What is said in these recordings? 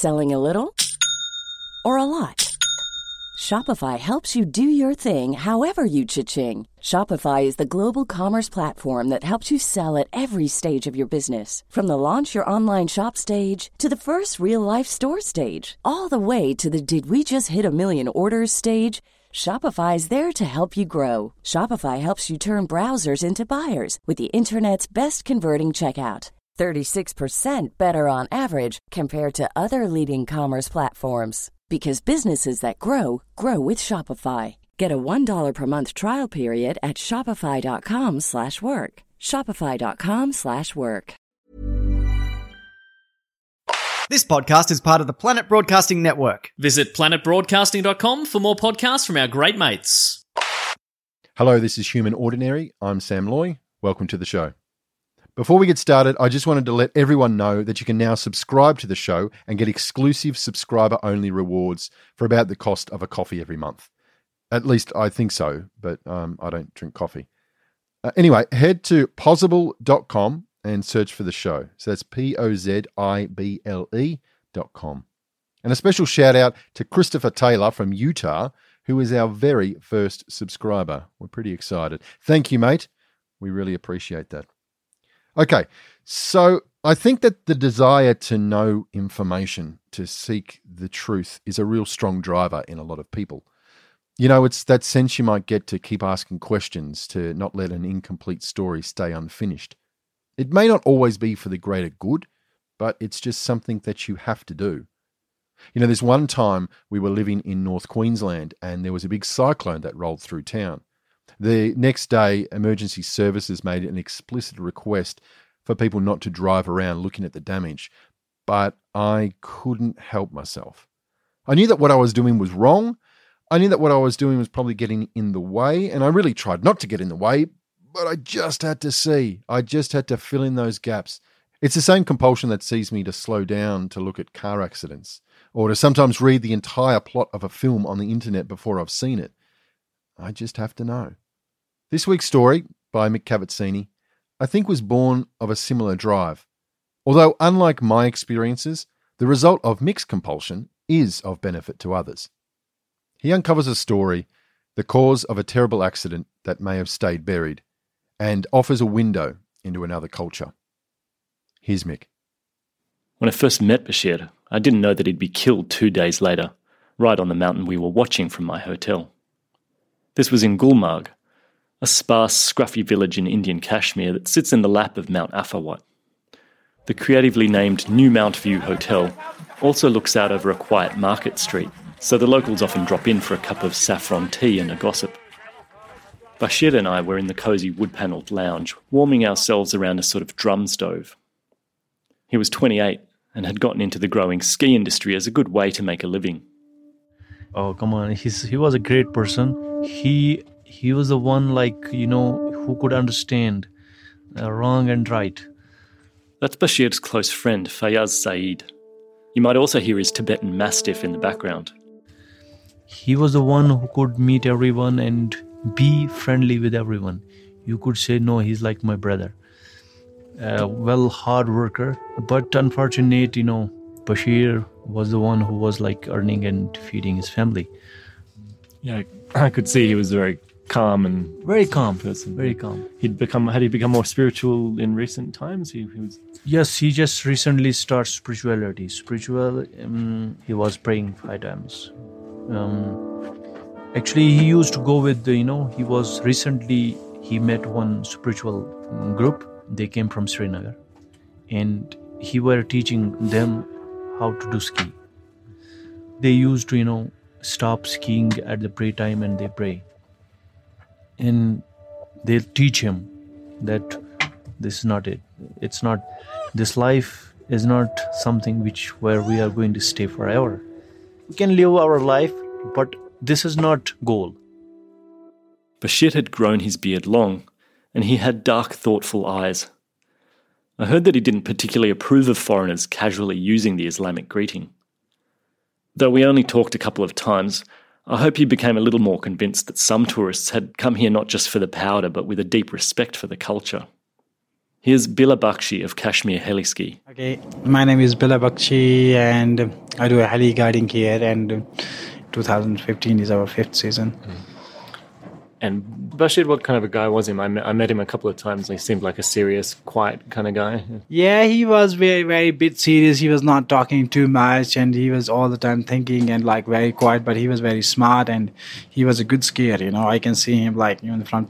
Selling a little or a lot? Shopify helps you do your thing however you cha-ching. Shopify is the global commerce platform that helps you sell at every stage of your business. From the launch your online shop stage to the first real-life store stage, all the way to the did we just hit a million orders stage. Shopify is there to help you grow. Shopify helps you turn browsers into buyers with the internet's best converting checkout. 36% better on average compared to other leading commerce platforms. Because businesses that grow, grow with Shopify. Get a $1 per month trial period at shopify.com/work. Shopify.com/work. This podcast is part of the Planet Broadcasting Network. Visit planetbroadcasting.com for more podcasts from our great mates. Hello, this is Human Ordinary. I'm Sam Loy. Welcome to the show. Before we get started, I just wanted to let everyone know that you can now subscribe to the show and get exclusive subscriber-only rewards for about the cost of a coffee every month. At least I think so, but I don't drink coffee. Anyway, head to pozible.com and search for the show. So that's POZIBLE.com. And a special shout out to Christopher Taylor from Utah, who is our very first subscriber. We're pretty excited. Thank you, mate. We really appreciate that. Okay, so I think that the desire to know information, to seek the truth, is a real strong driver in a lot of people. You know, it's that sense you might get to keep asking questions, to not let an incomplete story stay unfinished. It may not always be for the greater good, but it's just something that you have to do. You know, there's one time we were living in North Queensland and there was a big cyclone that rolled through town. The next day, emergency services made an explicit request for people not to drive around looking at the damage, but I couldn't help myself. I knew that what I was doing was wrong. I knew that what I was doing was probably getting in the way, and I really tried not to get in the way, but I just had to see. I just had to fill in those gaps. It's the same compulsion that sees me to slow down to look at car accidents, or to sometimes read the entire plot of a film on the internet before I've seen it. I just have to know. This week's story, by Mick Cavazzini, I think was born of a similar drive. Although, unlike my experiences, the result of Mick's compulsion is of benefit to others. He uncovers a story, the cause of a terrible accident that may have stayed buried, and offers a window into another culture. Here's Mick. When I first met Bashir, I didn't know that he'd be killed 2 days later, right on the mountain we were watching from my hotel. This was in Gulmarg, a sparse, scruffy village in Indian Kashmir that sits in the lap of Mount Afawat. The creatively named New Mount View Hotel also looks out over a quiet market street, so the locals often drop in for a cup of saffron tea and a gossip. Bashir and I were in the cosy wood-panelled lounge, warming ourselves around a sort of drum stove. He was 28 and had gotten into the growing ski industry as a good way to make a living. Oh, come on. He was a great person. He was the one, who could understand wrong and right. That's Bashir's close friend, Fayaz Saeed. You might also hear his Tibetan Mastiff in the background. He was the one who could meet everyone and be friendly with everyone. You could say, no, he's like my brother. Hard worker. But unfortunate, Bashir was the one who was earning and feeding his family. Yeah, I could see he was very calm and very calm person. Very calm. Had he become more spiritual in recent times? He was. Yes, he just recently started spirituality. He was praying 5 times. Actually, he used to go with he met one spiritual group. They came from Srinagar, and he were teaching them how to do ski. They used to, stop skiing at the prayer time and they pray. And they'll teach him that this is not it. It's not, this life is not something where we are going to stay forever. We can live our life, but this is not goal. Bashir had grown his beard long, and he had dark, thoughtful eyes. I heard that he didn't particularly approve of foreigners casually using the Islamic greeting. Though we only talked a couple of times, I hope he became a little more convinced that some tourists had come here not just for the powder, but with a deep respect for the culture. Here's Bila Bakshi of Kashmir Heliski. Okay, my name is Bila Bakshi and I do a heli guiding here, and 2015 is our 5th season. And Bashir, what kind of a guy was him? I met him a couple of times. He seemed like a serious, quiet kind of guy. Yeah, he was very, very bit serious. He was not talking too much and he was all the time thinking and like very quiet, but he was very smart and he was a good skier, you know. I can see him like even from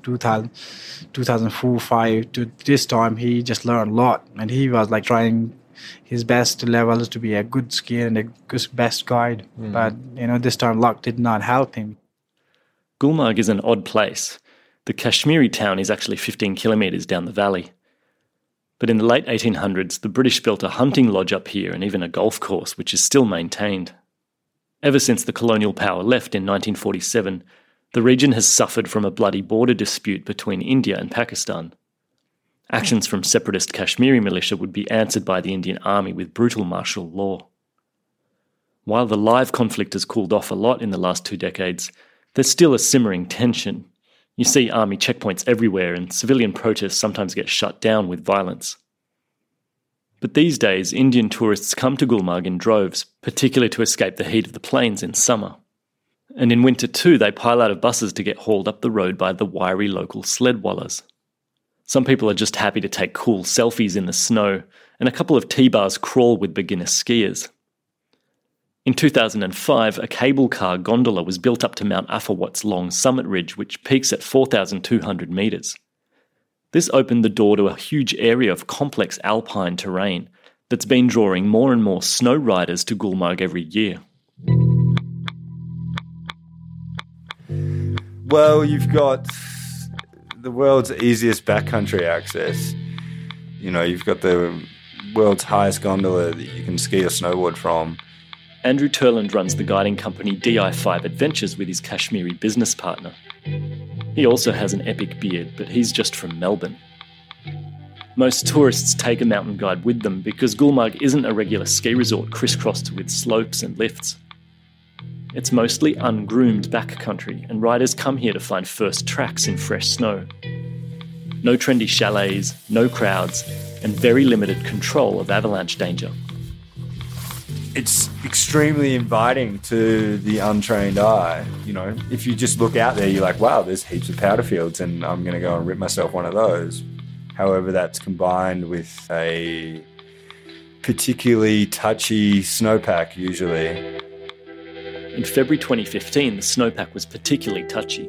2004-5 to this time, he just learned a lot and he was like trying his best levels to be a good skier and a good best guide. But, you know, this time luck did not help him. Gulmarg is an odd place. The Kashmiri town is actually 15 kilometres down the valley. But in the late 1800s, the British built a hunting lodge up here and even a golf course, which is still maintained. Ever since the colonial power left in 1947, the region has suffered from a bloody border dispute between India and Pakistan. Actions from separatist Kashmiri militia would be answered by the Indian Army with brutal martial law. While the live conflict has cooled off a lot in the last 2 decades, there's still a simmering tension. You see army checkpoints everywhere and civilian protests sometimes get shut down with violence. But these days, Indian tourists come to Gulmarg in droves, particularly to escape the heat of the plains in summer. And in winter too, they pile out of buses to get hauled up the road by the wiry local sledwallahs. Some people are just happy to take cool selfies in the snow, and a couple of T-bars crawl with beginner skiers. In 2005, a cable car gondola was built up to Mount Afawat's long summit ridge, which peaks at 4,200 metres. This opened the door to a huge area of complex alpine terrain that's been drawing more and more snow riders to Gulmarg every year. Well, you've got the world's easiest backcountry access. You know, you've got the world's highest gondola that you can ski or snowboard from. Andrew Turland runs the guiding company DI5 Adventures with his Kashmiri business partner. He also has an epic beard, but he's just from Melbourne. Most tourists take a mountain guide with them because Gulmarg isn't a regular ski resort crisscrossed with slopes and lifts. It's mostly ungroomed backcountry, and riders come here to find first tracks in fresh snow. No trendy chalets, no crowds, and very limited control of avalanche danger. It's extremely inviting to the untrained eye. You know, if you just look out there, you're like, wow, there's heaps of powder fields and I'm going to go and rip myself one of those. However, that's combined with a particularly touchy snowpack usually. In February 2015, the snowpack was particularly touchy.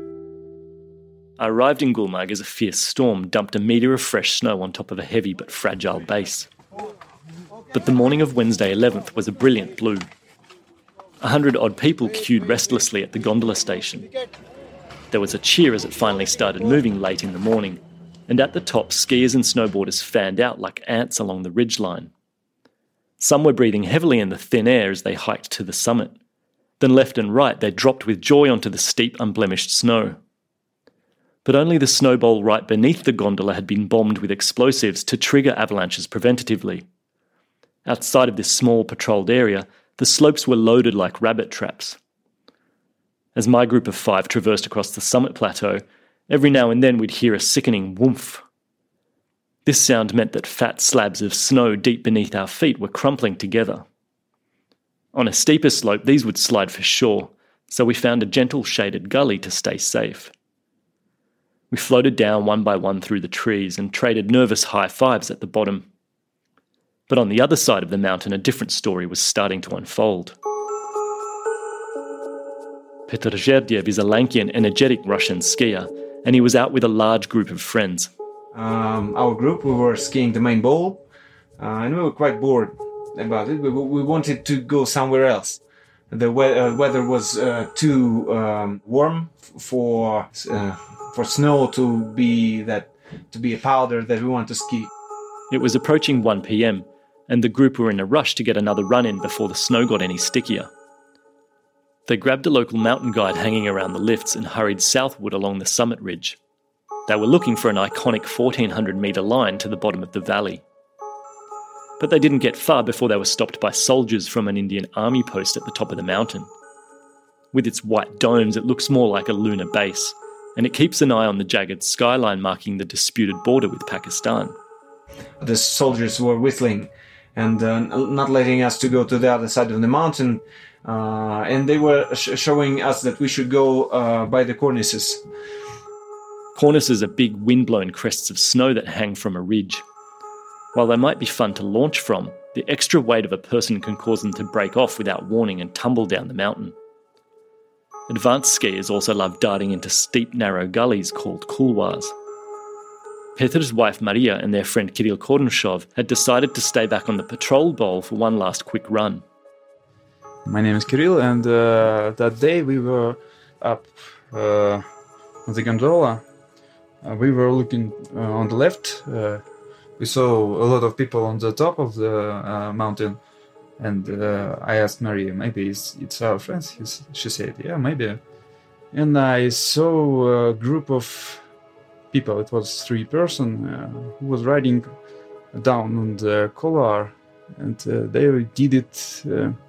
I arrived in Gulmarg as a fierce storm dumped a metre of fresh snow on top of a heavy but fragile base. But the morning of Wednesday 11th was a brilliant blue. 100-odd people queued restlessly at the gondola station. There was a cheer as it finally started moving late in the morning, and at the top, skiers and snowboarders fanned out like ants along the ridgeline. Some were breathing heavily in the thin air as they hiked to the summit. Then left and right, they dropped with joy onto the steep, unblemished snow. But only the snowbowl right beneath the gondola had been bombed with explosives to trigger avalanches preventatively. Outside of this small patrolled area, the slopes were loaded like rabbit traps. As my group of 5 traversed across the summit plateau, every now and then we'd hear a sickening whoomph. This sound meant that fat slabs of snow deep beneath our feet were crumpling together. On a steeper slope, these would slide for sure, so we found a gentle shaded gully to stay safe. We floated down one by one through the trees and traded nervous high fives at the bottom. But on the other side of the mountain, a different story was starting to unfold. Petr Zherdiev is a lanky and energetic Russian skier, and he was out with a large group of friends. Our group, we were skiing the main bowl, and we were quite bored about it. We wanted to go somewhere else. The weather was too warm for snow to be a powder that we want to ski. It was approaching 1 p.m, and the group were in a rush to get another run in before the snow got any stickier. They grabbed a local mountain guide hanging around the lifts and hurried southward along the summit ridge. They were looking for an iconic 1,400-metre line to the bottom of the valley. But they didn't get far before they were stopped by soldiers from an Indian army post at the top of the mountain. With its white domes, it looks more like a lunar base, and it keeps an eye on the jagged skyline marking the disputed border with Pakistan. The soldiers were whistling and not letting us to go to the other side of the mountain. And they were showing us that we should go by the cornices. Cornices are big wind-blown crests of snow that hang from a ridge. While they might be fun to launch from, the extra weight of a person can cause them to break off without warning and tumble down the mountain. Advanced skiers also love darting into steep, narrow gullies called couloirs. Petr's wife Maria and their friend Kirill Kornushov had decided to stay back on the patrol bowl for one last quick run. My name is Kirill, and that day we were up on the gondola. We were looking on the left. We saw a lot of people on the top of the mountain, and I asked Maria, maybe it's our friends. She said, yeah, maybe. And I saw a group of people. It was 3 persons who was riding down on the couloir, and they did it,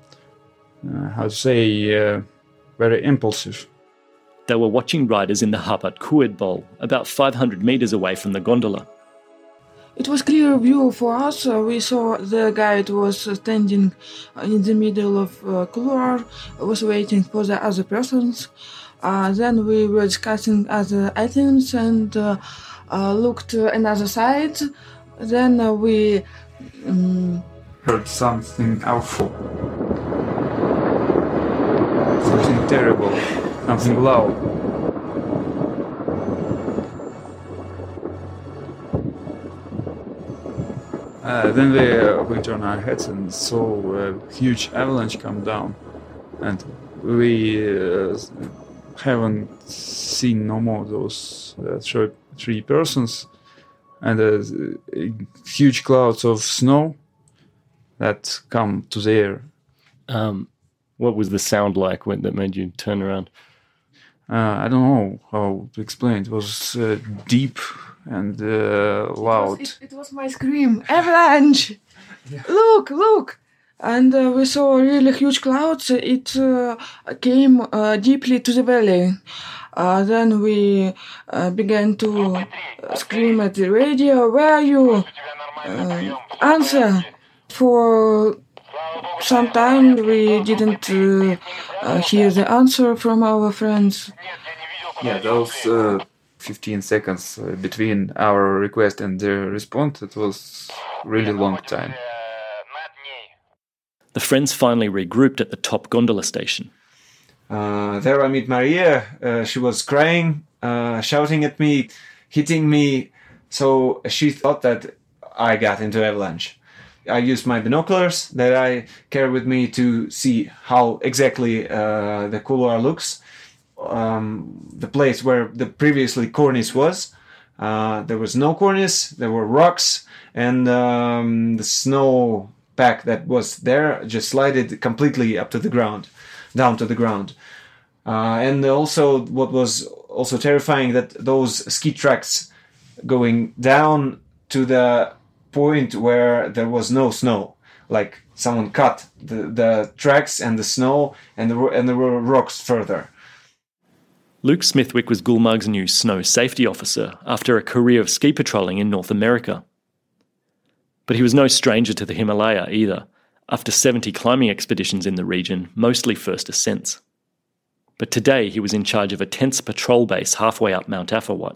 very impulsive. They were watching riders in the Harpat Kued Bowl, about 500 metres away from the gondola. It was clear view for us. We saw the guide was standing in the middle of couloir, was waiting for the other persons. Then we were discussing other items and looked another side. Then we heard something awful, something terrible, something loud. Then we turned our heads and saw a huge avalanche come down, and we haven't seen no more those 3 persons, and huge clouds of snow that come to the air. What was the sound like that made you turn around? I don't know how to explain. It was deep and loud. It was my scream, avalanche! Look! And we saw really huge clouds. It came deeply to the valley. Then we began to scream at the radio, where are you? Answer! For some time we didn't hear the answer from our friends. Yeah, those 15 seconds between our request and their response, it was really long time. The friends finally regrouped at the top gondola station. There I meet Maria. She was crying, shouting at me, hitting me. So she thought that I got into avalanche. I used my binoculars that I carry with me to see how exactly the couloir looks. The place where the previously cornice was, there was no cornice, there were rocks, and the snow pack that was there just slided completely up to the ground, down to the ground. And also what was also terrifying, that those ski tracks going down to the point where there was no snow, like someone cut the tracks and the snow, and there were rocks further. Luke Smithwick was Gulmarg's new snow safety officer after a career of ski patrolling in North America. But he was no stranger to the Himalaya either, after 70 climbing expeditions in the region, mostly first ascents. But today he was in charge of a tense patrol base halfway up Mount Afawat.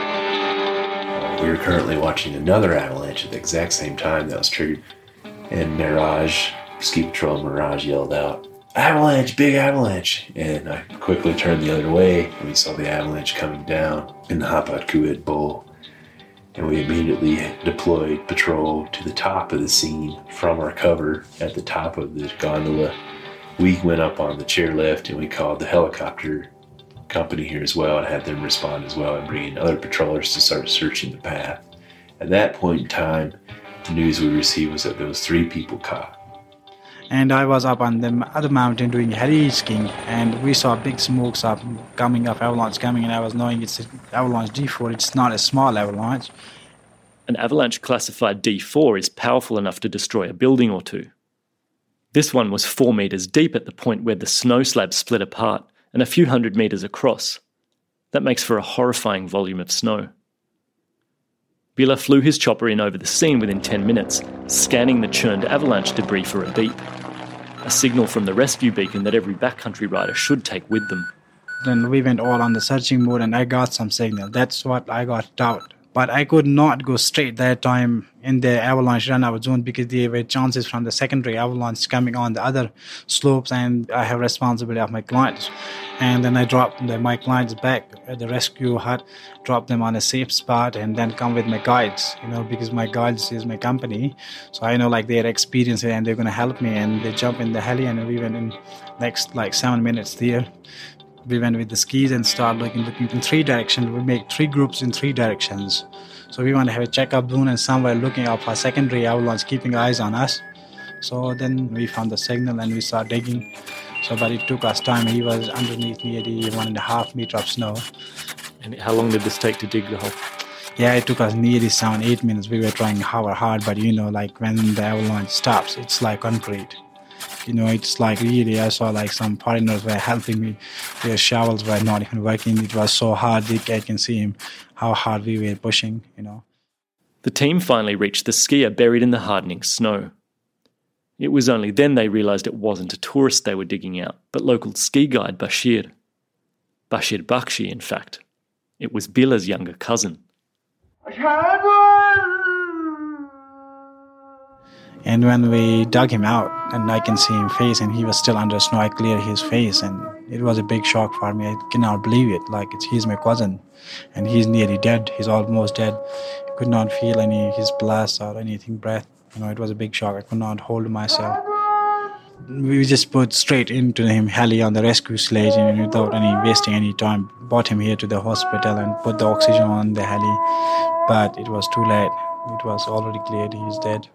We were currently watching another avalanche at the exact same time that was triggered, and Mirage, ski patrol Mirage, yelled out, "Avalanche, big avalanche!" And I quickly turned the other way, and we saw the avalanche coming down in the Harpat Kued Bowl. And we immediately deployed patrol to the top of the scene from our cover at the top of the gondola. We went up on the chairlift and we called the helicopter company here as well and had them respond as well and bring in other patrollers to start searching the path. At that point in time, the news we received was that there was 3 people caught. And I was up on the other mountain doing heli skiing, and we saw big smokes up coming up, avalanche coming, and I was knowing it's an avalanche D4. It's not a small avalanche. An avalanche classified D4 is powerful enough to destroy a building or two. This one was 4 metres deep at the point where the snow slab split apart and a few hundred metres across. That makes for a horrifying volume of snow. Billa flew his chopper in over the scene within 10 minutes, scanning the churned avalanche debris for a beep. A signal from the rescue beacon that every backcountry rider should take with them. Then we went all on the searching mode and I got some signal. That's what I got out. But I could not go straight that time in the avalanche runout zone because there were chances from the secondary avalanche coming on the other slopes, and I have responsibility of my clients. And then I dropped my clients back at the rescue hut, dropped them on a safe spot, and then come with my guides, because my guides is my company. So I know their experience and they're going to help me. And they jump in the heli and we went in next 7 minutes there. We went with the skis and started looking in 3 directions. We make 3 groups in 3 directions. So we want to have a checkup zone and somewhere looking out for secondary avalanche, keeping eyes on us. So then we found the signal and we started digging. But it took us time. He was underneath nearly 1.5 meter of snow. And how long did this take to dig the hole? Yeah, it took us nearly 7-8 minutes. We were trying hard, but when the avalanche stops, it's like concrete. It's really, I saw some foreigners were helping me. Their shovels were not even working. It was so hard. I can see him, how hard we were pushing, The team finally reached the skier buried in the hardening snow. It was only then they realised it wasn't a tourist they were digging out, but local ski guide Bashir. Bashir Bakshi, in fact. It was Billa's younger cousin. And when we dug him out, and I can see his face, and he was still under snow, I cleared his face, and it was a big shock for me. I cannot believe it. He's my cousin, and he's nearly dead. He's almost dead. I could not feel his pulse or anything, breath. It was a big shock. I could not hold myself. We just put straight into him heli on the rescue sledge, and without wasting any time, brought him here to the hospital and put the oxygen on the heli. But it was too late. It was already cleared. He's dead.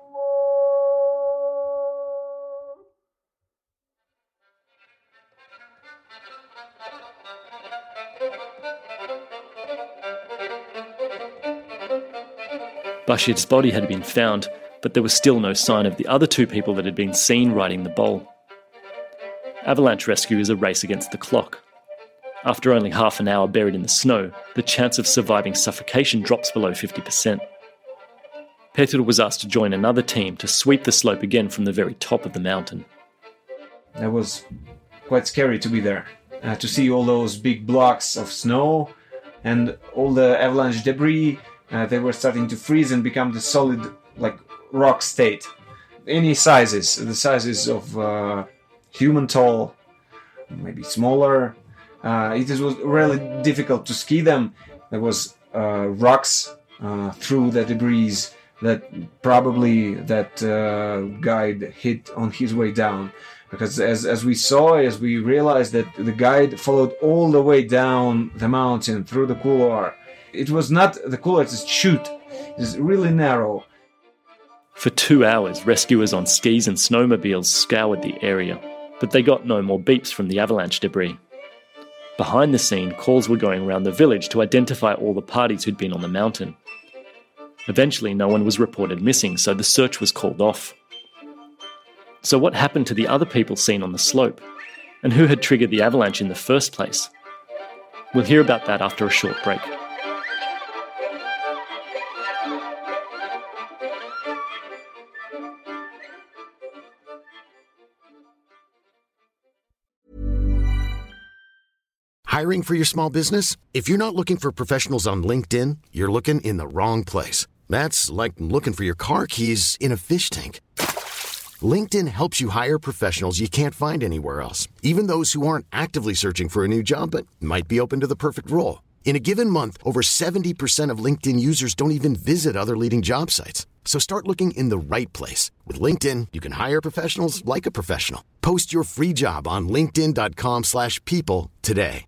Bashir's body had been found, but there was still no sign of the other 2 people that had been seen riding the bowl. Avalanche rescue is a race against the clock. After only half an hour buried in the snow, the chance of surviving suffocation drops below 50%. Peter was asked to join another team to sweep the slope again from the very top of the mountain. That was quite scary to be there, to see all those big blocks of snow and all the avalanche debris. They were starting to freeze and become the solid, rock state. Any sizes, the sizes of human tall, maybe smaller. It was really difficult to ski them. There was rocks through the debris that probably that guide hit on his way down. Because as we realized that the guide followed all the way down the mountain through the couloir. It was not the couloir, it's a chute. It's really narrow. For 2 hours, rescuers on skis and snowmobiles scoured the area, but they got no more beeps from the avalanche debris. Behind the scene, calls were going around the village to identify all the parties who'd been on the mountain. Eventually, no one was reported missing, so the search was called off. So what happened to the other people seen on the slope? And who had triggered the avalanche in the first place? We'll hear about that after a short break. Hiring for your small business? If you're not looking for professionals on LinkedIn, you're looking in the wrong place. That's like looking for your car keys in a fish tank. LinkedIn helps you hire professionals you can't find anywhere else, even those who aren't actively searching for a new job but might be open to the perfect role. In a given month, over 70% of LinkedIn users don't even visit other leading job sites. So start looking in the right place. With LinkedIn, you can hire professionals like a professional. Post your free job on linkedin.com/people today.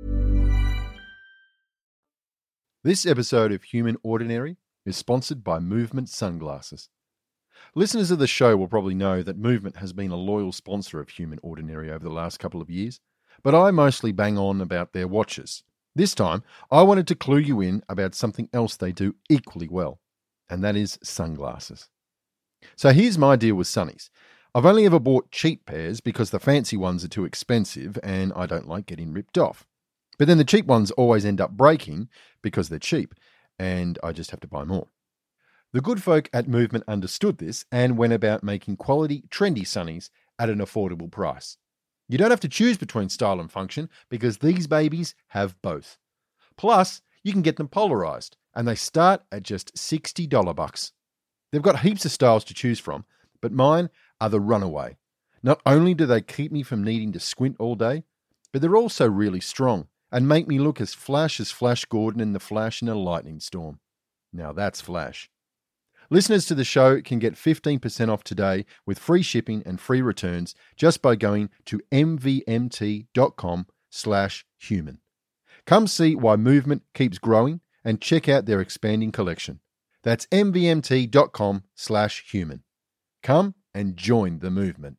This episode of Human Ordinary is sponsored by Movement Sunglasses. Listeners of the show will probably know that Movement has been a loyal sponsor of Human Ordinary over the last couple of years, but I mostly bang on about their watches. This time, I wanted to clue you in about something else they do equally well, and that is sunglasses. So here's my deal with sunnies. I've only ever bought cheap pairs because the fancy ones are too expensive and I don't like getting ripped off. But then the cheap ones always end up breaking because they're cheap, and I just have to buy more. The good folk at Movement understood this and went about making quality, trendy sunnies at an affordable price. You don't have to choose between style and function because these babies have both. Plus, you can get them polarized, and they start at just $60 bucks. They've got heaps of styles to choose from, but mine are the runaway. Not only do they keep me from needing to squint all day, but they're also really strong and make me look as Flash Gordon in The Flash in a lightning storm. Now that's Flash. Listeners to the show can get 15% off today with free shipping and free returns just by going to mvmt.com/human. Come see why Movement keeps growing and check out their expanding collection. That's mvmt.com/human. Come and join the movement.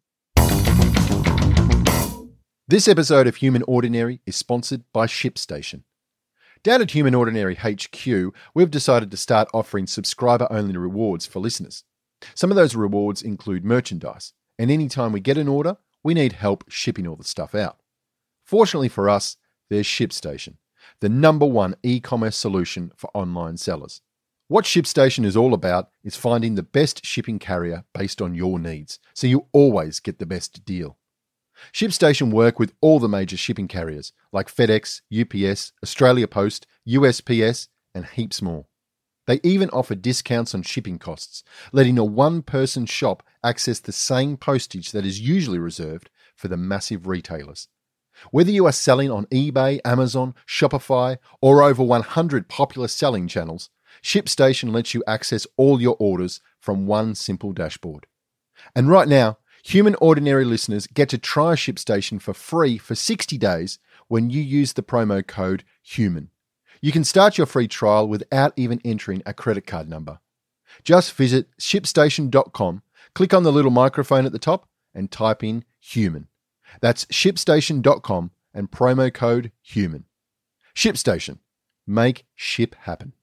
This episode of Human Ordinary is sponsored by ShipStation. Down at Human Ordinary HQ, we've decided to start offering subscriber-only rewards for listeners. Some of those rewards include merchandise, and anytime we get an order, we need help shipping all the stuff out. Fortunately for us, there's ShipStation, the #1 e-commerce solution for online sellers. What ShipStation is all about is finding the best shipping carrier based on your needs, so you always get the best deal. ShipStation work with all the major shipping carriers like FedEx, UPS, Australia Post, USPS, and heaps more. They even offer discounts on shipping costs, letting a one-person shop access the same postage that is usually reserved for the massive retailers. Whether you are selling on eBay, Amazon, Shopify, or over 100 popular selling channels, ShipStation lets you access all your orders from one simple dashboard. And right now, Human Ordinary listeners get to try ShipStation for free for 60 days when you use the promo code HUMAN. You can start your free trial without even entering a credit card number. Just visit ShipStation.com, click on the little microphone at the top, and type in HUMAN. That's ShipStation.com and promo code HUMAN. ShipStation. Make ship happen.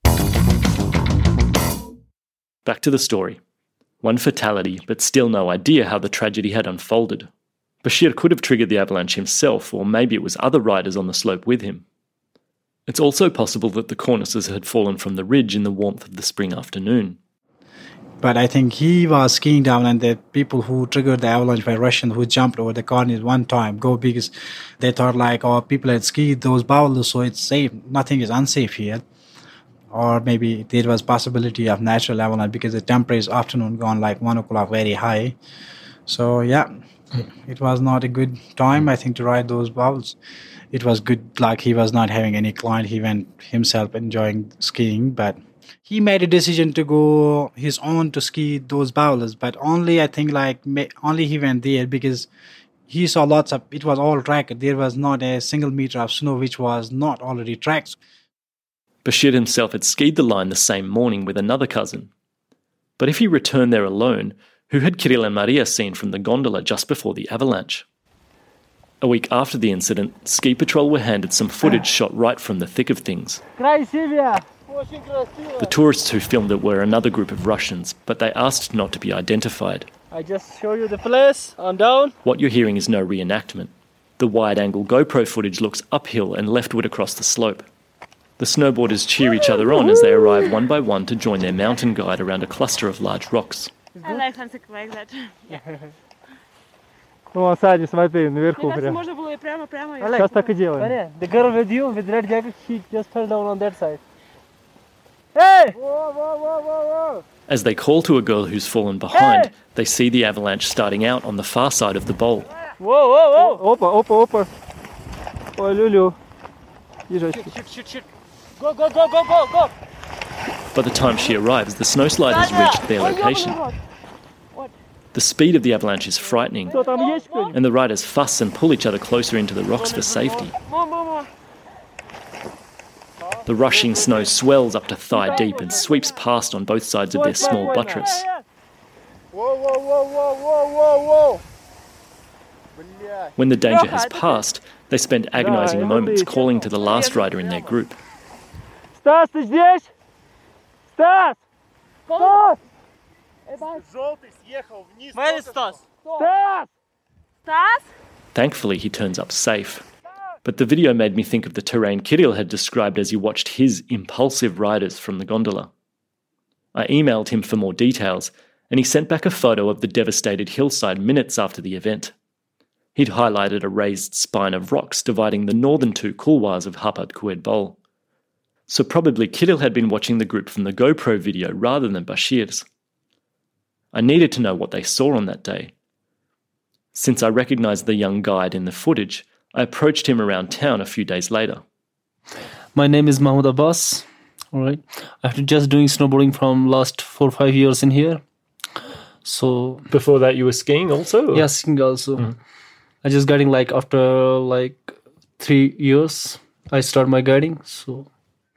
Back to the story. One fatality, but still no idea how the tragedy had unfolded. Bashir could have triggered the avalanche himself, or maybe it was other riders on the slope with him. It's also possible that the cornices had fallen from the ridge in the warmth of the spring afternoon. But I think he was skiing down, and the people who triggered the avalanche were Russians who jumped over the cornice one time, because they thought people had skied those boulders, so it's safe. Nothing is unsafe here. Or maybe there was possibility of natural avalanche because the temperature afternoon gone 1 o'clock very high. So yeah, it was not a good time, I think, to ride those boulders. It was good, he was not having any client. He went himself enjoying skiing, but he made a decision to go his own to ski those boulders. But only, I think, only he went there because he saw lots of, it was all tracked. There was not a single meter of snow which was not already tracked. Bashir himself had skied the line the same morning with another cousin. But if he returned there alone, who had Kirill and Maria seen from the gondola just before the avalanche? A week after the incident, Ski Patrol were handed some footage shot right from the thick of things. The tourists who filmed it were another group of Russians, but they asked not to be identified. I just show you the place, on down. What you're hearing is no reenactment. The wide-angle GoPro footage looks uphill and leftward across the slope. The snowboarders cheer each other on as they arrive one by one to join their mountain guide around a cluster of large rocks. I like something like that. Вон сзади, смотри, наверху. Можно было и прямо. Сейчас так и делаем. The girl with you, with red jacket, she just fell down on that side. Hey! Whoa! As they call to a girl who's fallen behind, they see the avalanche starting out on the far side of the bowl. Whoa! Опа. Ой, Люлю. Shit. Go! By the time she arrives, the snowslide has reached their location. The speed of the avalanche is frightening, and the riders fuss and pull each other closer into the rocks for safety. The rushing snow swells up to thigh deep and sweeps past on both sides of their small buttress. Whoa! When the danger has passed, they spend agonizing moments calling to the last rider in their group. Стас, ты здесь? Стас! Желтый съехал вниз. Стас! Thankfully, he turns up safe. But the video made me think of the terrain Kirill had described as he watched his impulsive riders from the gondola. I emailed him for more details, and he sent back a photo of the devastated hillside minutes after the event. He'd highlighted a raised spine of rocks dividing the northern two couloirs of Hapad Kued Bol. So probably Kirill had been watching the group from the GoPro video rather than Bashir's. I needed to know what they saw on that day. Since I recognised the young guide in the footage, I approached him around town a few days later. My name is Mahmoud Abbas. All right. After just doing snowboarding from last 4 or 5 years in here. So before that you were skiing also? Yeah, skiing also. I just guiding after 3 years I started my guiding. So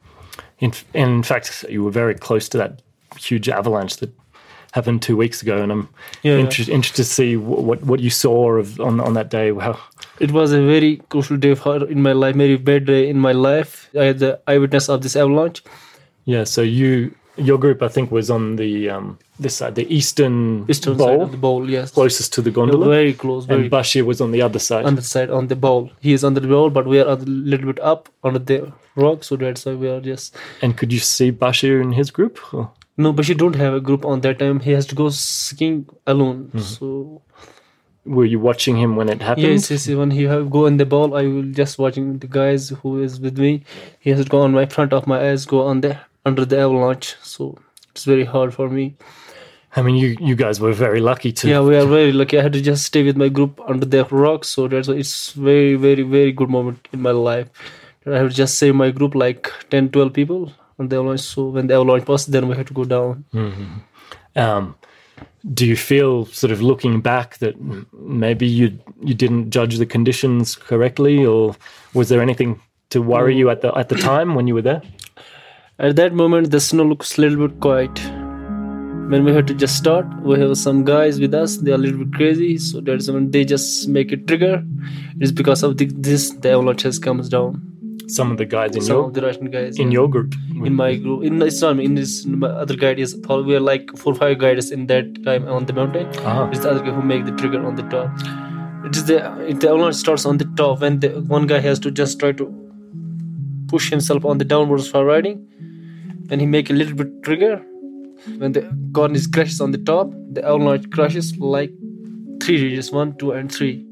in fact you were very close to that huge avalanche that happened 2 weeks ago, and I'm interested to see what you saw on that day. Wow. It was a very crucial day in my life, very bad day in my life. I had the eyewitness of this avalanche. Yeah, so your group I think was on the this side, the eastern bowl, side of the bowl, yes, closest to the gondola. Very close. And Bashir was on the other side. On the side, on the bowl. He is on the bowl, but we are a little bit up on the rock, so that's why we are just. And could you see Bashir in his group? Or? No, Bashir don't have a group on that time. He has to go skiing alone. So. Were you watching him when it happened? Yes. When he go in the ball, I will just watching the guys who is with me. He has to go on my front of my eyes, go on under the avalanche. So it's very hard for me. I mean, you guys were very lucky to. Yeah, we are very lucky. I had to just stay with my group under the rocks. So that's why it's very, very, very good moment in my life. I have to just save my group 10, 12 people on the avalanche. So when the avalanche passed, then we had to go down. Mm-hmm. Do you feel, sort of looking back, that maybe you didn't judge the conditions correctly, or was there anything to worry you at the time when you were there? At that moment, the snow looks a little bit quiet. When we had to just start, we have some guys with us. They are a little bit crazy, so that's when they just make a trigger. It's because of this the avalanche has comes down. Some of the guys in the Russian guys in your group, in my group, my other guide is we are 4 or 5 guides in that time on the mountain. It's the other guy who make the trigger on the top. It is the avalanche starts on the top when the one guy has to just try to push himself on the downwards while riding. When he make a little bit trigger, when the cornice crashes on the top, the avalanche crashes 3 ridges, 1, 2, and 3.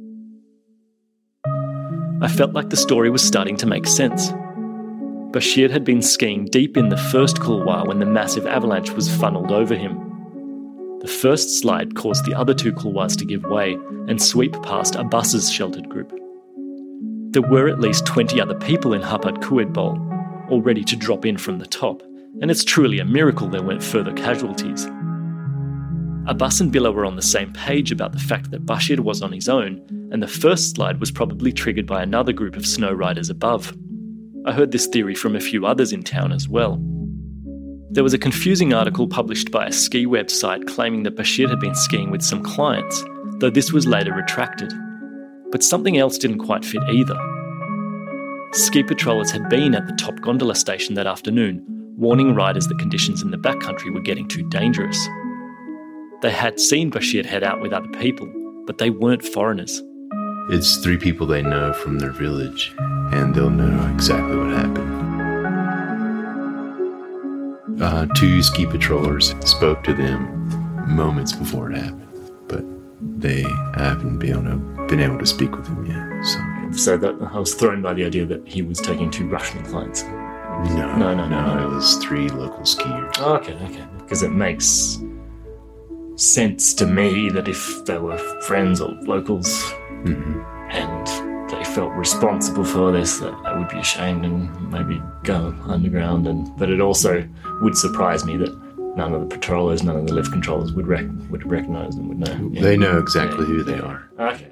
I felt like the story was starting to make sense. Bashir had been skiing deep in the first couloir when the massive avalanche was funneled over him. The first slide caused the other 2 couloirs to give way and sweep past Abbas's sheltered group. There were at least 20 other people in Hapad Kued Bol, all ready to drop in from the top, and it's truly a miracle there weren't further casualties. Abbas and Bila were on the same page about the fact that Bashir was on his own, and the first slide was probably triggered by another group of snow riders above. I heard this theory from a few others in town as well. There was a confusing article published by a ski website claiming that Bashir had been skiing with some clients, though this was later retracted. But something else didn't quite fit either. Ski patrollers had been at the top gondola station that afternoon, warning riders that conditions in the backcountry were getting too dangerous. They had seen Bashir head out with other people, but they weren't foreigners. It's 3 people they know from their village, and they'll know exactly what happened. 2 ski patrollers spoke to them moments before it happened, but they haven't been able to speak with him yet. So that I was thrown by the idea that he was taking 2 Russian clients. No. It was 3 local skiers. Okay. Because it makes sense to me that if they were friends or locals and they felt responsible for this, that they would be ashamed and maybe go underground. But it also would surprise me that none of the patrollers, none of the lift controllers would recognise them, would know. Yeah. They know exactly who they are. Okay.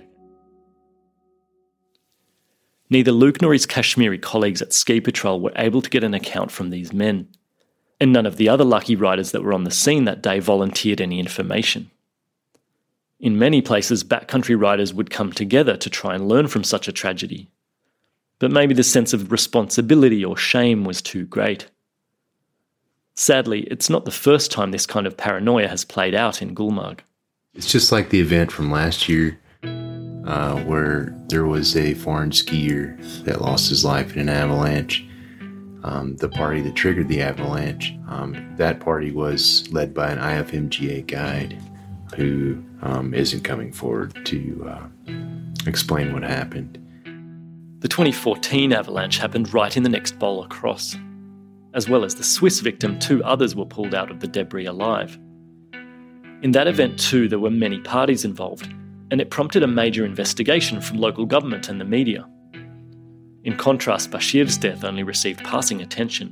Neither Luke nor his Kashmiri colleagues at Ski Patrol were able to get an account from these men, and none of the other lucky riders that were on the scene that day volunteered any information. In many places, backcountry riders would come together to try and learn from such a tragedy, but maybe the sense of responsibility or shame was too great. Sadly, it's not the first time this kind of paranoia has played out in Gulmarg. It's just like the event from last year. where there was a foreign skier that lost his life in an avalanche. The party that triggered the avalanche, that party was led by an IFMGA guide who isn't coming forward to explain what happened. The 2014 avalanche happened right in the next bowl across. As well as the Swiss victim, 2 others were pulled out of the debris alive. In that event too, there were many parties involved, and it prompted a major investigation from local government and the media. In contrast, Bashir's death only received passing attention.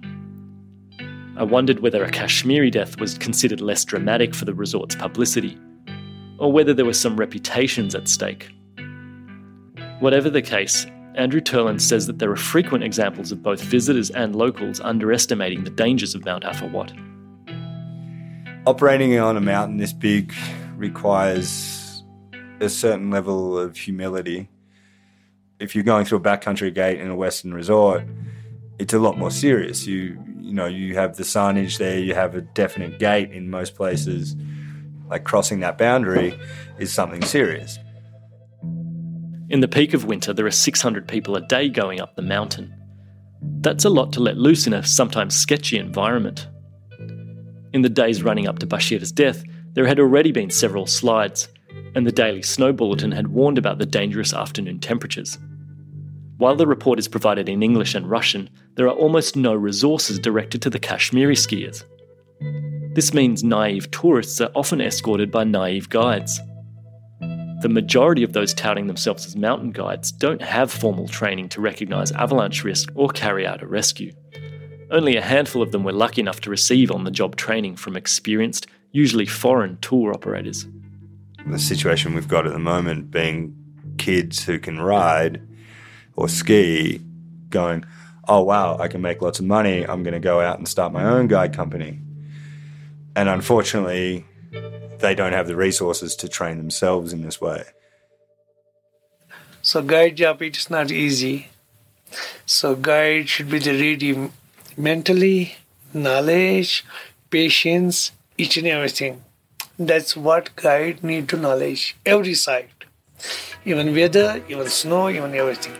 I wondered whether a Kashmiri death was considered less dramatic for the resort's publicity, or whether there were some reputations at stake. Whatever the case, Andrew Turland says that there are frequent examples of both visitors and locals underestimating the dangers of Mount Afawat. Operating on a mountain this big requires a certain level of humility. If you're going through a backcountry gate in a Western resort, it's a lot more serious. You have the signage there, you have a definite gate in most places. Like crossing that boundary is something serious. In the peak of winter, there are 600 people a day going up the mountain. That's a lot to let loose in a sometimes sketchy environment. In the days running up to Bashir's death, there had already been several slides, and the Daily Snow Bulletin had warned about the dangerous afternoon temperatures. While the report is provided in English and Russian, there are almost no resources directed to the Kashmiri skiers. This means naive tourists are often escorted by naive guides. The majority of those touting themselves as mountain guides don't have formal training to recognise avalanche risk or carry out a rescue. Only a handful of them were lucky enough to receive on-the-job training from experienced, usually foreign tour operators. The situation we've got at the moment being kids who can ride or ski going, oh wow, I can make lots of money, I'm going to go out and start my own guide company. And unfortunately, they don't have the resources to train themselves in this way. So guide job, it is not easy. So guide should be ready mentally, knowledge, patience, each and everything. That's what guide need to knowledge, every side. Even weather, even snow, even everything.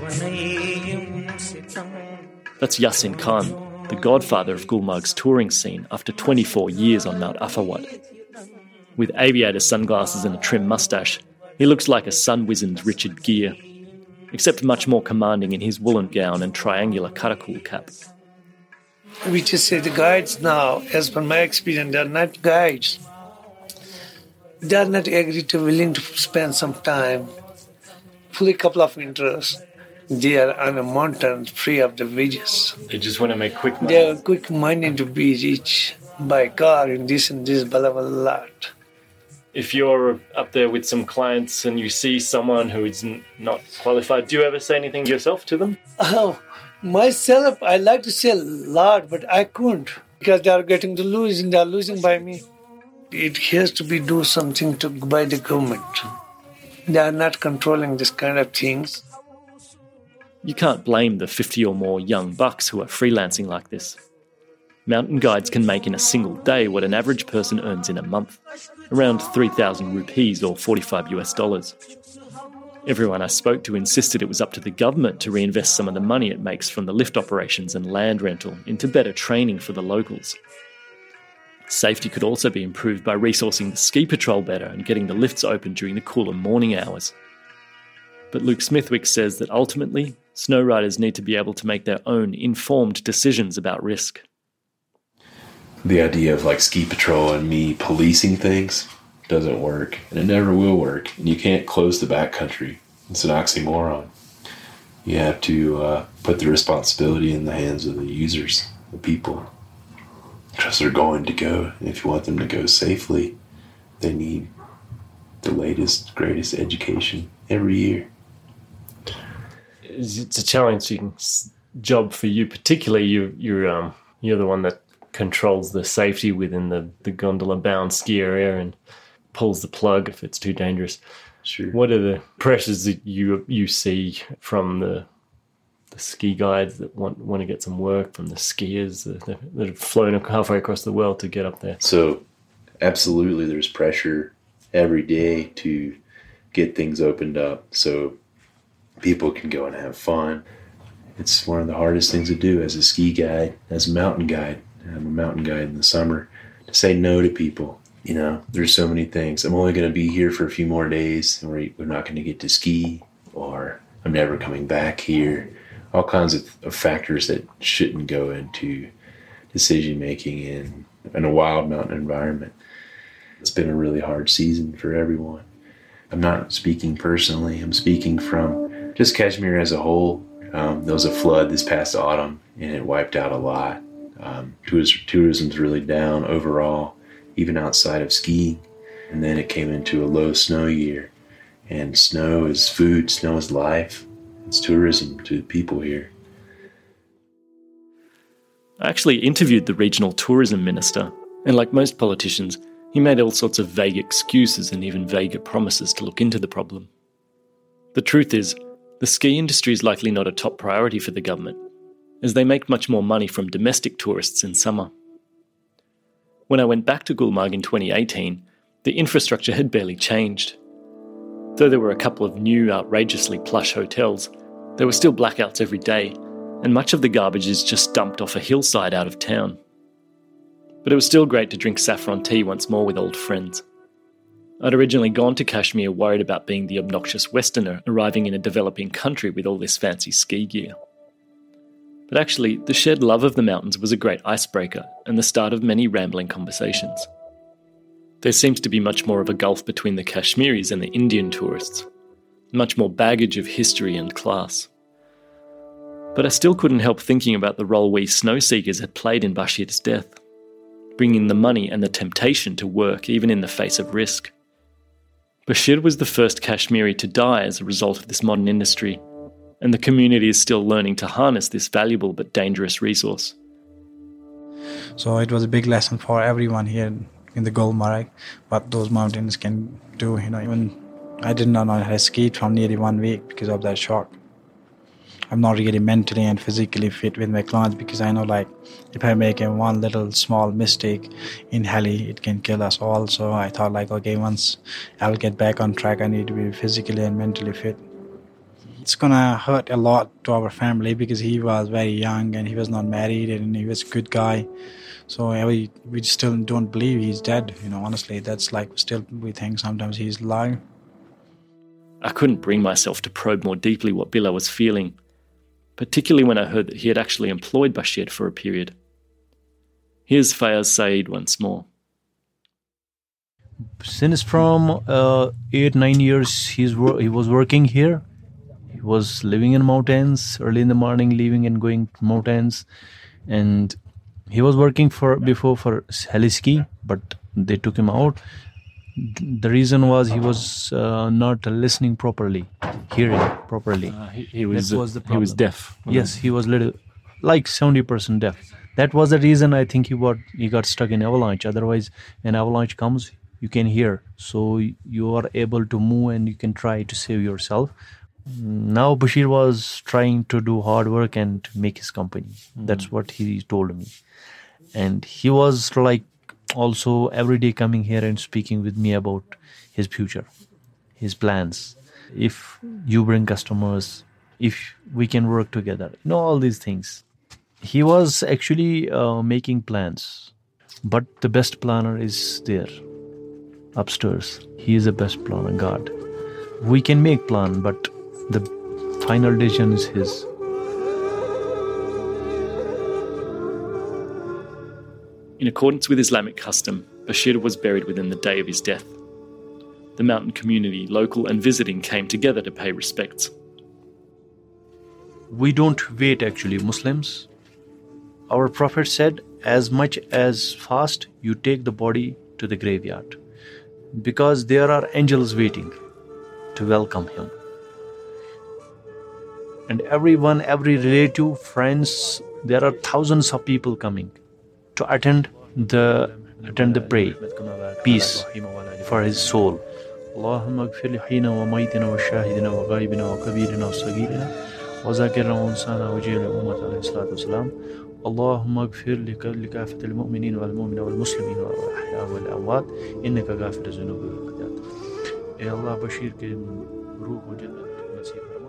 That's Yasin Khan, the godfather of Gulmarg's touring scene after 24 years on Mount Afawat. With aviator sunglasses and a trim moustache, he looks like a sun-wizened Richard Gere, except much more commanding in his woolen gown and triangular karakul cap. We just say the guides now, as per my experience, they are not guides. They are not willing to spend some time, pull a couple of winters. They are on a mountain, free of the villages. They just want to make quick money. They are quick money to be rich by car in this and this, blah, blah, blah. If you're up there with some clients and you see someone who is not qualified, do you ever say anything yourself to them? Oh, myself, I like to say a lot, but I couldn't because they are getting to lose and they are losing by me. It has to be do something by the government. They are not controlling this kind of things. You can't blame the 50 or more young bucks who are freelancing like this. Mountain guides can make in a single day what an average person earns in a month, around 3,000 rupees or $45. Everyone I spoke to insisted it was up to the government to reinvest some of the money it makes from the lift operations and land rental into better training for the locals. Safety could also be improved by resourcing the ski patrol better and getting the lifts open during the cooler morning hours. But Luke Smithwick says that ultimately, snow riders need to be able to make their own informed decisions about risk. The idea of like ski patrol and me policing things doesn't work, and it never will work. And you can't close the backcountry. It's an oxymoron. You have to put the responsibility in the hands of the users, the people, because they're going to go. And if you want them to go safely, they need the latest, greatest education every year. It's a challenging job for you, particularly you're the one that controls the safety within the gondola-bound ski area and pulls the plug if it's too dangerous. Sure. What are the pressures that you see from the ski guides that want to get some work, from the skiers that have flown halfway across the world to get up there? So, absolutely, there's pressure every day to get things opened up so people can go and have fun. It's one of the hardest things to do as a ski guide, as a mountain guide. I'm a mountain guide in the summer, to say no to people. You know, there's so many things. I'm only going to be here for a few more days, and we're not going to get to ski, or I'm never coming back here. All kinds of factors that shouldn't go into decision making in a wild mountain environment. It's been a really hard season for everyone. I'm not speaking personally. I'm speaking from just Kashmir as a whole. There was a flood this past autumn, and it wiped out a lot. Tourism's really down overall, even outside of skiing. And then it came into a low snow year. And snow is food, snow is life. It's tourism to the people here. I actually interviewed the regional tourism minister, and like most politicians, he made all sorts of vague excuses and even vaguer promises to look into the problem. The truth is, the ski industry is likely not a top priority for the government, as they make much more money from domestic tourists in summer. When I went back to Gulmarg in 2018, the infrastructure had barely changed. Though there were a couple of new, outrageously plush hotels, there were still blackouts every day, and much of the garbage is just dumped off a hillside out of town. But it was still great to drink saffron tea once more with old friends. I'd originally gone to Kashmir worried about being the obnoxious Westerner arriving in a developing country with all this fancy ski gear. But actually, the shared love of the mountains was a great icebreaker and the start of many rambling conversations. There seems to be much more of a gulf between the Kashmiris and the Indian tourists, much more baggage of history and class. But I still couldn't help thinking about the role we snow seekers had played in Bashir's death, bringing the money and the temptation to work even in the face of risk. Bashir was the first Kashmiri to die as a result of this modern industry, and the community is still learning to harness this valuable but dangerous resource. So it was a big lesson for everyone here in the Gulmarg, what those mountains can do. You know, even I did not know I had skied for nearly 1 week because of that shock. I'm not really mentally and physically fit with my clients because I know, like, if I make one little small mistake in heli, it can kill us all. So I thought, like, okay, once I'll get back on track, I need to be physically and mentally fit. It's gonna hurt a lot to our family because he was very young and he was not married and he was a good guy. So we still don't believe he's dead. You know, honestly, that's like still we think sometimes he's alive. I couldn't bring myself to probe more deeply what Bilal was feeling, particularly when I heard that he had actually employed Bashir for a period. Here's Fayaz Saeed once more. Since from 8-9 years he was working here. He was living in mountains, early in the morning, leaving and going to mountains. And he was working before for heli ski, but they took him out. The reason was he was not listening properly, hearing properly. He was deaf. Yes, he was like 70% deaf. That was the reason I think he got stuck in avalanche. Otherwise, when avalanche comes, you can hear, so you are able to move and you can try to save yourself. Now Bashir was trying to do hard work and make his company. That's what he told me. And he was like also every day coming here and speaking with me about his future, his plans. If you bring customers, if we can work together, all these things. He was actually making plans, but the best planner is there, upstairs. He is the best planner, God. We can make plan, but the final decision is his. In accordance with Islamic custom, Bashir was buried within the day of his death. The mountain community, local and visiting, came together to pay respects. We don't wait actually, Muslims. Our Prophet said, as much as fast you take the body to the graveyard, because there are angels waiting to welcome him. And everyone, every relative, friends, there are thousands of people coming to attend the prayer, peace for his soul. Allahumma gfir li hayyina wa maytina wa shahidina wa ghaibina wa kabirina wa sagirina wa zakirina wa unsana wa jayla ummat alayhi salatu wasalam. Allahumma gfir li kafati al-mu'minin wal-mu'mina wal-muslimin wal-ahya wal-amwat innaka ghafir dhunubi wal-qadiyat. अल्लाह बशीर के रूह को जन्नत नसीब फरमा।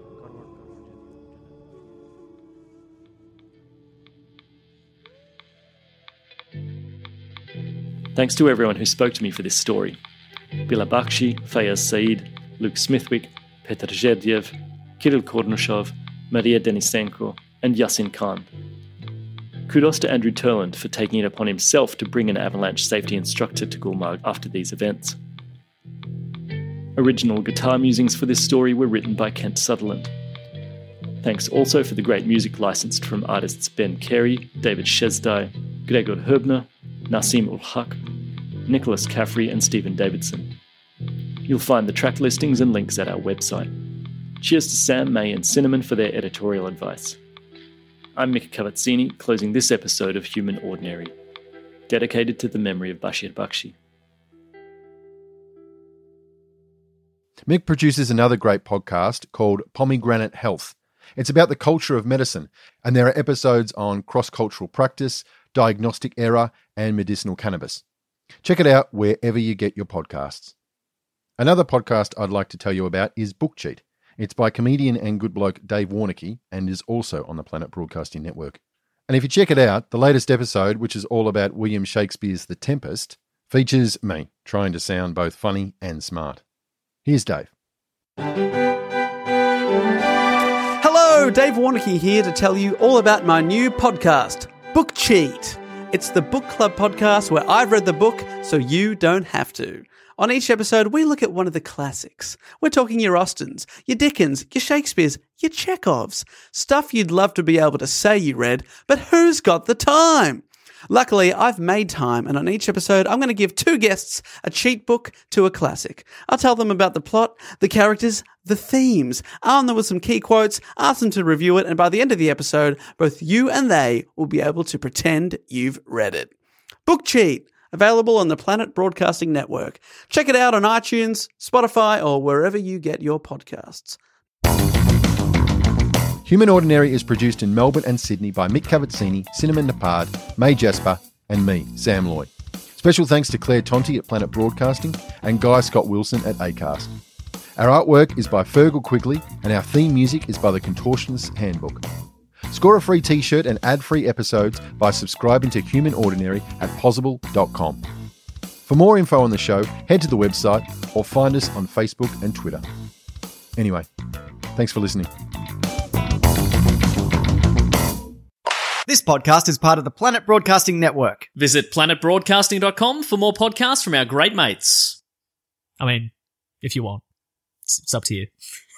Thanks to everyone who spoke to me for this story. Bila Bakshi, Fayaz Said, Luke Smithwick, Petr Zherdiev, Kirill Kornushov, Maria Denisenko, and Yasin Khan. Kudos to Andrew Turland for taking it upon himself to bring an avalanche safety instructor to Gulmarg after these events. Original guitar musings for this story were written by Kent Sutherland. Thanks also for the great music licensed from artists Ben Carey, David Shezdai, Gregor Herbner, Nasim ul Haq, Nicholas Caffrey and Stephen Davidson. You'll find the track listings and links at our website. Cheers to Sam, May and Cinnamon for their editorial advice. I'm Mick Cavazzini, closing this episode of Human Ordinary, dedicated to the memory of Bashir Bakshi. Mick produces another great podcast called Pomegranate Health. It's about the culture of medicine, and there are episodes on cross-cultural practice, diagnostic error, and medicinal cannabis. Check it out wherever you get your podcasts. Another podcast I'd like to tell you about is Book Cheat. It's by comedian and good bloke Dave Warnocky and is also on the Planet Broadcasting Network. And if you check it out, the latest episode, which is all about William Shakespeare's The Tempest, features me trying to sound both funny and smart. Here's Dave. Hello, Dave Warnocky here to tell you all about my new podcast, Book Cheat. It's the book club podcast where I've read the book so you don't have to. On each episode, we look at one of the classics. We're talking your Austens, your Dickens, your Shakespeares, your Chekhovs. Stuff you'd love to be able to say you read, but who's got the time? Luckily, I've made time, and on each episode, I'm going to give two guests a cheat book to a classic. I'll tell them about the plot, the characters, the themes, arm them with some key quotes, ask them to review it, and by the end of the episode, both you and they will be able to pretend you've read it. Book Cheat, available on the Planet Broadcasting Network. Check it out on iTunes, Spotify, or wherever you get your podcasts. Human Ordinary is produced in Melbourne and Sydney by Mick Cavazzini, Cinnamon Napard, May Jasper, and me, Sam Lloyd. Special thanks to Claire Tonti at Planet Broadcasting and Guy Scott Wilson at Acast. Our artwork is by Fergal Quigley, and our theme music is by The Contortionist's Handbook. Score a free t-shirt and ad-free episodes by subscribing to Human Ordinary at possible.com. For more info on the show, head to the website or find us on Facebook and Twitter. Anyway, thanks for listening. This podcast is part of the Planet Broadcasting Network. Visit planetbroadcasting.com for more podcasts from our great mates. I mean, if you want. It's up to you.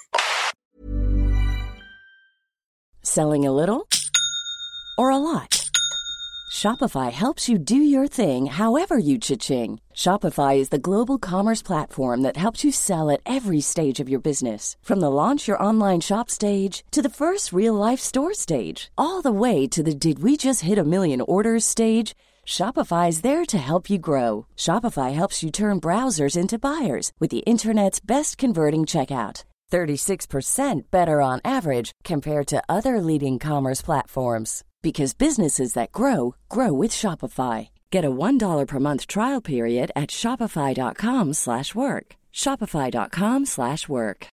Selling a little or a lot? Shopify helps you do your thing however you cha-ching. Shopify is the global commerce platform that helps you sell at every stage of your business. From the launch your online shop stage to the first real-life store stage, all the way to the did we just hit a million orders stage. Shopify is there to help you grow. Shopify helps you turn browsers into buyers with the internet's best converting checkout. 36% better on average compared to other leading commerce platforms. Because businesses that grow, grow with Shopify. Get a $1 per month trial period at shopify.com/work. Shopify.com/work.